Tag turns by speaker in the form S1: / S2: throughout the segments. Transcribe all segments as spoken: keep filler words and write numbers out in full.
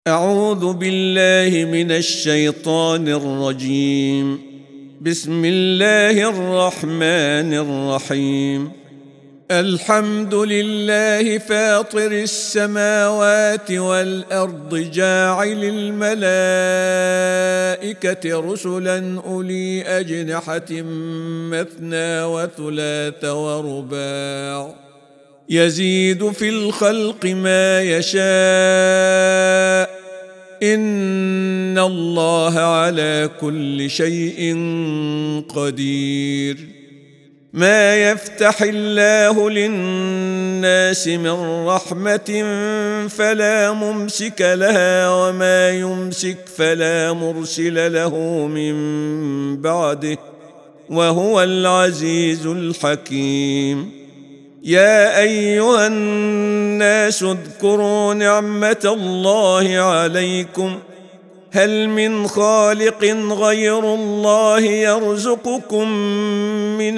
S1: أعوذ بالله من الشيطان الرجيم. بسم الله الرحمن الرحيم. الحمد لله فاطر السماوات والأرض جاعل الملائكة رسلا أولي أجنحة مثنى وثلاث ورباع يزيد في الخلق ما يشاء إن الله على كل شيء قدير. ما يفتح الله للناس من رحمة فلا ممسك لها وما يمسك فلا مرسل له من بعده وهو العزيز الحكيم. يا أيها الناس اذكروا نعمة الله عليكم هل من خالق غير الله يرزقكم من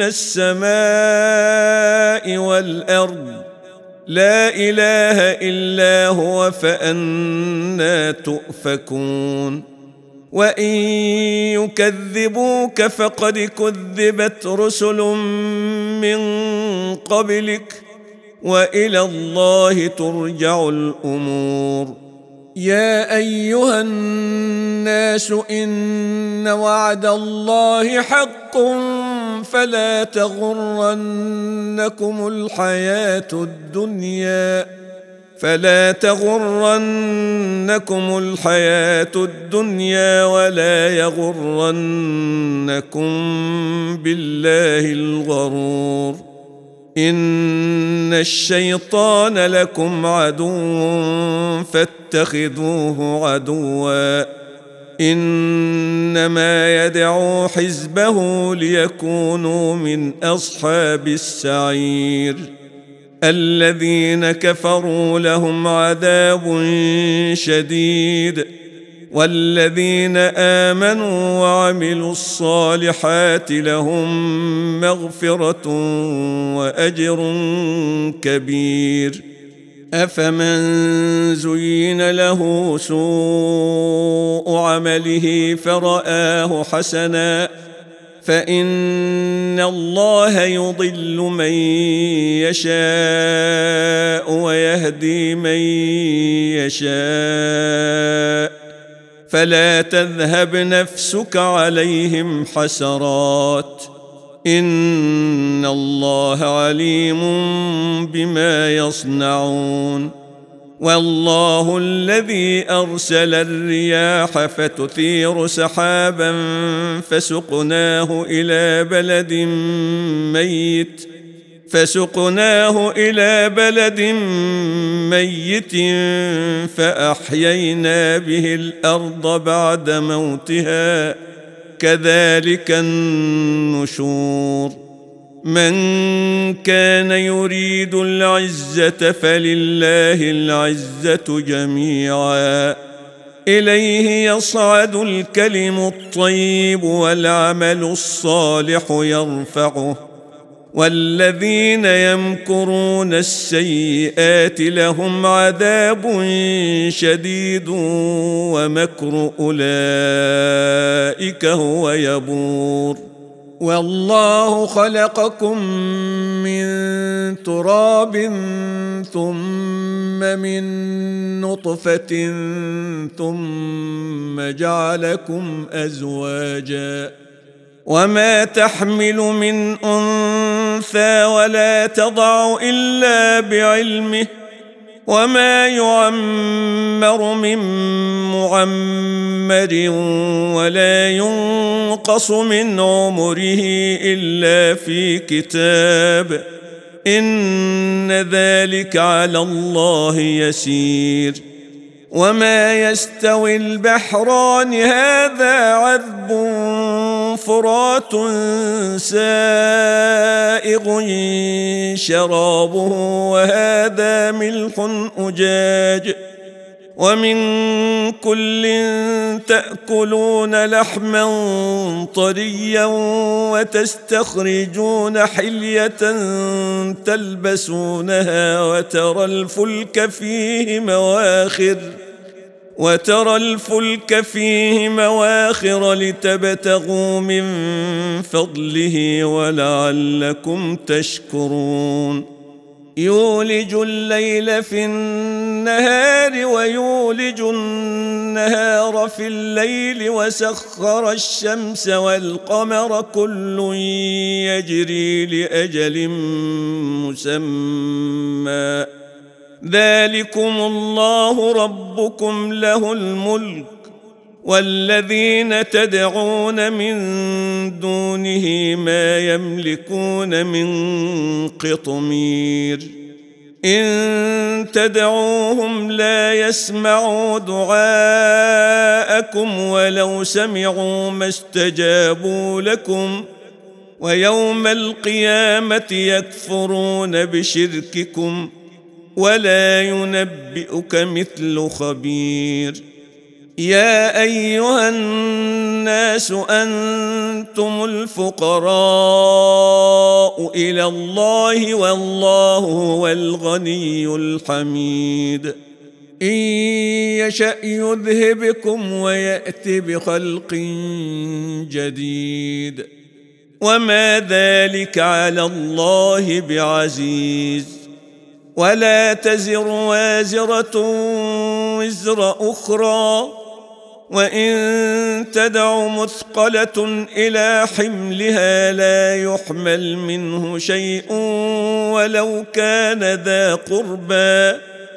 S1: السماء والأرض لا إله إلا هو فأنى تؤفكون. وإن يكذبوك فقد كذبت رسل من قبلك وإلى الله ترجع الأمور. يا أيها الناس إن وعد الله حق فلا تغرنكم الحياة الدنيا فلا تغرنكم الحياة الدنيا ولا يغرنكم بالله الغرور. إن الشيطان لكم عدو فاتخذوه عدوا إنما يدعو حزبه ليكونوا من أصحاب السعير. الذين كفروا لهم عذاب شديد والذين آمنوا وعملوا الصالحات لهم مغفرة وأجر كبير. أفمن زين له سوء عمله فرآه حسنا فإن الله يضل من يشاء ويهدي من يشاء فلا تذهب نفسك عليهم حسرات إن الله عليم بما يصنعون. والله الذي أرسل الرياح فتثير سحابا فسقناه إلى بلد ميت فسقناه إلى بلد ميت فأحيينا به الأرض بعد موتها كذلك النشور. من كان يريد العزة فلله العزة جميعا إليه يصعد الكلم الطيب والعمل الصالح يرفعه والذين يمكرون السيئات لهم عذاب شديد ومكر أولئك هو يبور. والله خلقكم من تراب ثم من نطفة ثم جعلكم أزواجا وما تحمل من أنثى ولا تضع إلا بعلمه وما يعمر من معمر ولا ينقص من عمره إلا في كتاب إن ذلك على الله يسير. وما يستوي البحران هذا عذب فرات سائغ شرابه وهذا ملح أجاج ومن كل تأكلون لحما طريا وتستخرجون حلية تلبسونها وترى الفلك فيه مواخر وترى الفلك فيه مواخر لتبتغوا من فضله ولعلكم تشكرون يولج الليل في النهار ويولج النهار في الليل وسخر الشمس والقمر كل يجري لأجل مسمى ذلكم الله ربكم له الملك والذين تدعون من دونه ما يملكون من قطمير إن تدعوهم لا يسمعوا دعاءكم ولو سمعوا ما استجابوا لكم ويوم القيامة يكفرون بشرككم ولا ينبئك مثل خبير يا أيها الناس أنتم الفقراء إلى الله والله هو الغني الحميد إن يشأ يذهبكم ويأت بخلق جديد وما ذلك على الله بعزيز ولا تزر وازرة وزر أخرى وإن تدع مثقلة إلى حملها لا يحمل منه شيء ولو كان ذا قربى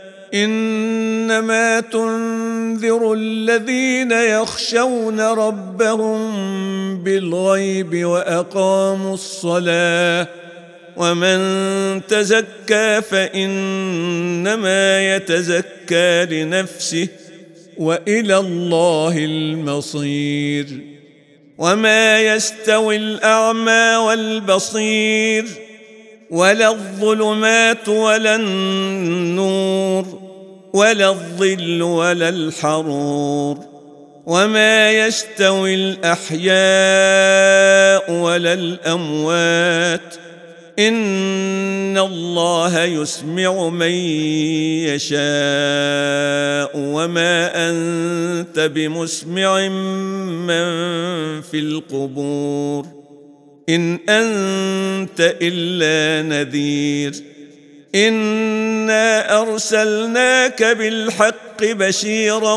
S1: إنما تنذر الذين يخشون ربهم بالغيب وأقاموا الصلاة ومن تزكى فإنما يتزكى لنفسه وإلى الله المصير وما يستوي الأعمى والبصير ولا الظلمات ولا النور ولا الظل ولا الحرور وما يستوي الأحياء ولا الأموات إن الله يسمع من يشاء وما أنت بمسمع من في القبور إن أنت إلا نذير إنا أرسلناك بالحق بشيرا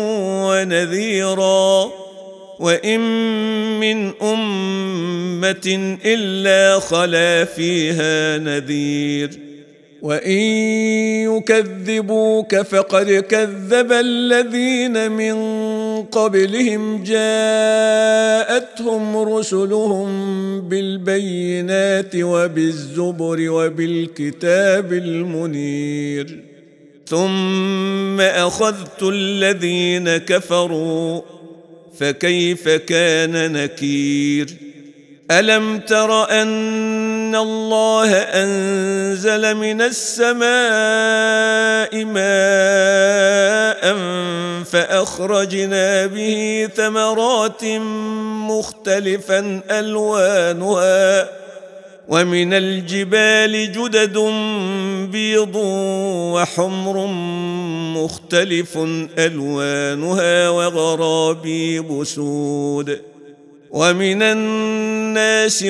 S1: ونذيرا وإن من أمة إلا خلا فيها نذير وإن يكذبوك فقد كذب الذين من قبلهم جاءتهم رسلهم بالبينات وبالزبر وبالكتاب المنير ثم أخذت الذين كفروا فكيف كان نكير ألم تر أن الله أنزل من السماء ماء فأخرجنا به ثمرات مختلفا ألوانها ومن الجبال جدد بيض وحمر مختلف ألوانها وغرابيب سود ومن الناس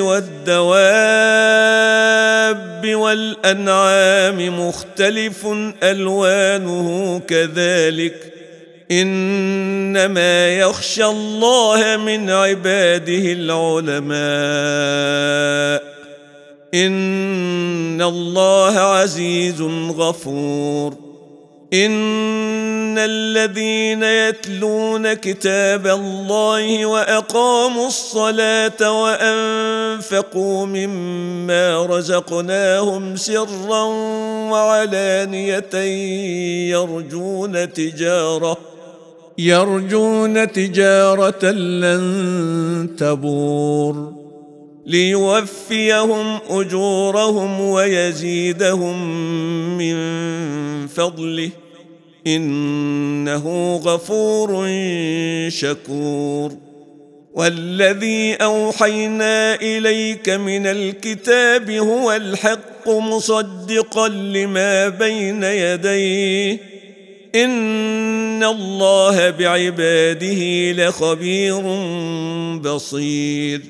S1: والدواب والأنعام مختلف ألوانه كذلك إنما يخشى الله من عباده العلماء إن الله عزيز غفور إن الذين يتلون كتاب الله وأقاموا الصلاة وأنفقوا مما رزقناهم سرا وعلانية يرجون تجارة يرجون تجارة لن تبور ليوفيهم أجورهم ويزيدهم من فضله إنه غفور شكور والذي أوحينا إليك من الكتاب هو الحق مصدقا لما بين يديه إن الله بعباده لخبير بصير.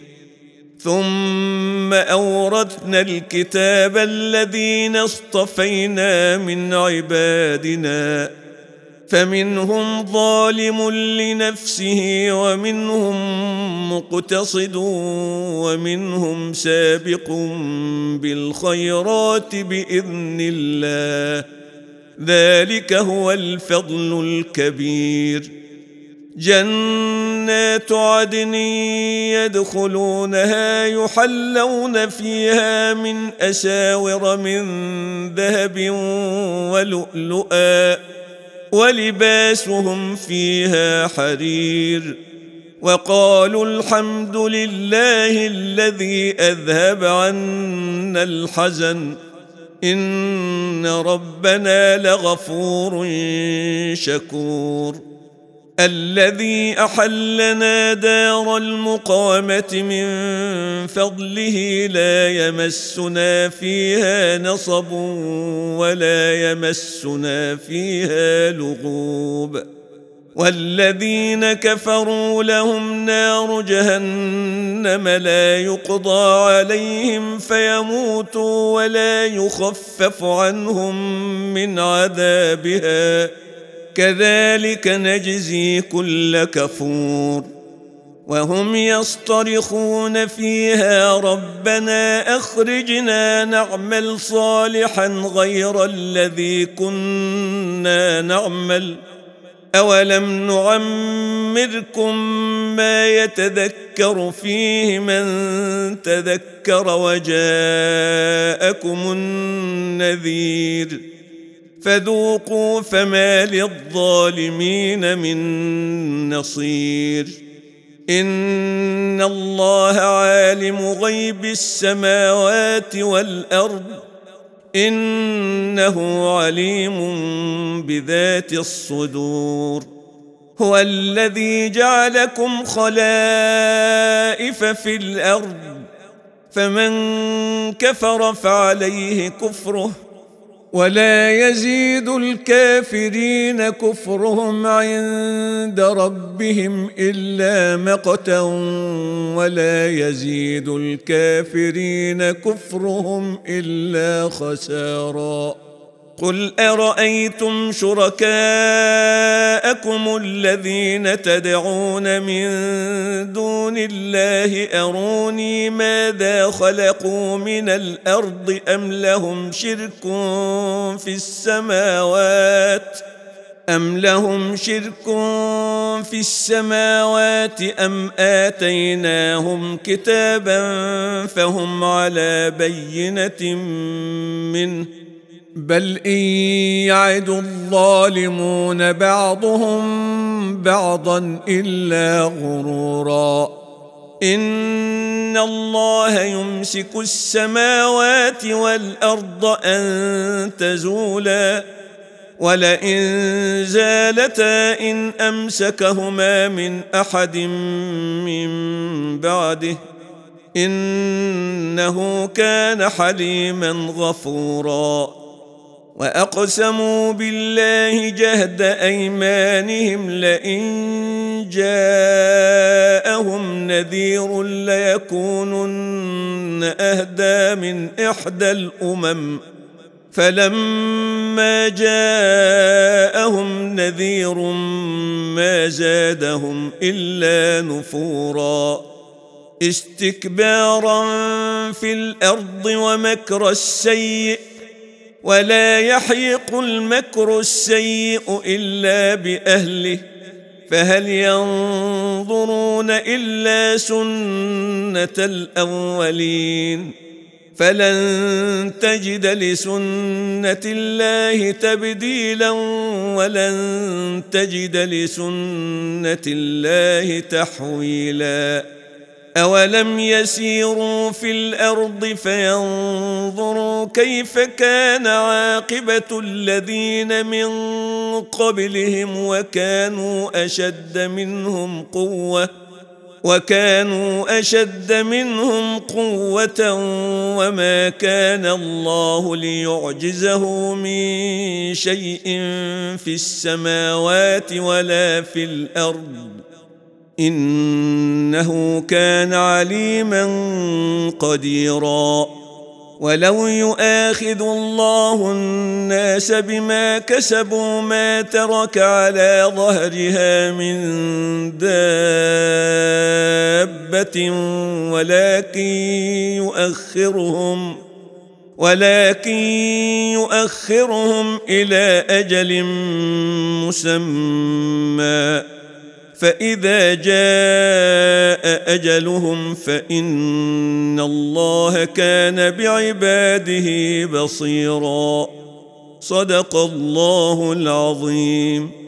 S1: ثم أورثنا الكتاب الذين اصطفينا من عبادنا فمنهم ظالم لنفسه ومنهم مقتصد ومنهم سابق بالخيرات بإذن الله، ذلك هو الفضل الكبير. جنات عدن يدخلونها يحلون فيها من أساور من ذهب ولؤلؤا ولباسهم فيها حرير. وقالوا الحمد لله الذي أذهب عنا الحزن إن ربنا لغفور شكور. الذي أحلنا دار المقامة من فضله لا يمسنا فيها نصب ولا يمسنا فيها لغوب. والذين كفروا لهم نار جهنم لا يقضى عليهم فيموتوا ولا يخفف عنهم من عذابها كذلك نجزي كل كفور. وهم يصطرخون فيها ربنا أخرجنا نعمل صالحا غير الذي كنا نعمل أولم نعمركم ما يتذكر فيه من تذكر وجاءكم النذير فذوقوا فما للظالمين من نصير. إن الله عالم غيب السماوات والأرض إنه عليم بذات الصدور. هو الذي جعلكم خلائف في الأرض فمن كفر فعليه كفره ولا يزيد الكافرين كفرهم عند ربهم إلا مقتا ولا يزيد الكافرين كفرهم إلا خسارا. قل أرأيتم شركاءكم الذين تدعون من دون الله أروني ماذا خلقوا من الأرض أم لهم شرك في السماوات أم لهم شرك في السماوات أم آتيناهم كتابا فهم على بينة منه بل إن يعد الظالمون بعضهم بعضا إلا غرورا. إن الله يمسك السماوات والأرض أن تزولا ولئن زالتا إن أمسكهما من أحد من بعده إنه كان حليما غفورا. وأقسموا بالله جهد أيمانهم لئن جاءهم نذير ليكونن أهدى من إحدى الأمم فلما جاءهم نذير ما زادهم إلا نفورا. استكبارا في الأرض ومكر السيء ولا يحيق المكر السيء إلا بأهله فهل ينظرون إلا سنة الأولين فلن تجد لسنة الله تبديلا ولن تجد لسنة الله تحويلا. أولم يسيروا في الأرض فينظروا كيف كان عاقبة الذين من قبلهم وكانوا أشد منهم قوة وكانوا أشد منهم قوة وما كان الله ليعجزه من شيء في السماوات ولا في الأرض إنه كان عليما قديرا. ولو يؤاخذ الله الناس بما كسبوا ما ترك على ظهرها من دابة ولكن يؤخرهم ولكن يؤخرهم إلى أجل مسمى فإذا جاء أجلهم فإن الله كان بعباده بصيرا. صدق الله العظيم.